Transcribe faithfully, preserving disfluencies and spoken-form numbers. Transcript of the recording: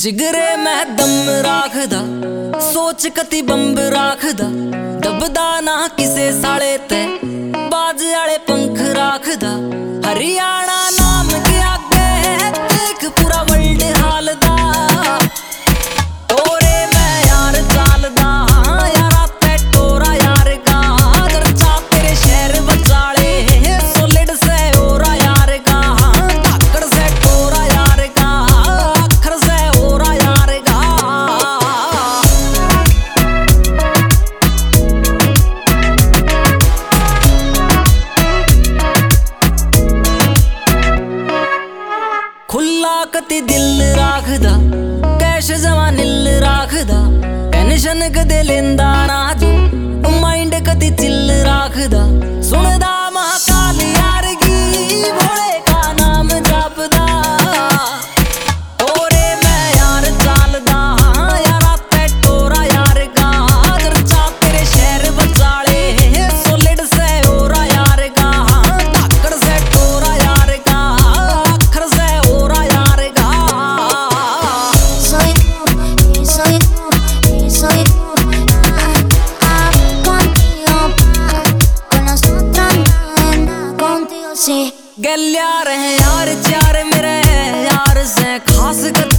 जिगरे मैं दम राखदा सोच कति बंब राखदा दबदा ना किसे साले ते बाज आले पंख राखदा हरियाणा नाम के आगे देख पूरा वर्ल्ड हालदा तोरे मैं यार चालदा यारा ते तोरा यार का दर्जा तेरे शहर बचाले सोलिड से ओरा यार का धाकड़ से तोरा यार का अखर से ओरा यार का खुला कति दिल राखदा कैश जमा नील राखदा टेंशन कदे लेंदा ना जो माइंड कति चिल राखदा सुनदा महाकाल यार गी भोले का नाम जपदा तोरे मैं यार चालदा यारा ते तोरा यार का दर्जा तेरे शहर बचाले सोलिड से ओरा यार का धाकड़ से तोरा यार का अखर से ओरा यार का Soy tú, y soy tú, y soy tú. Ah, ah, contigo, pa. Con nosotros nada, contigo sí. गल यार है यार चार मेरे यार से खास कत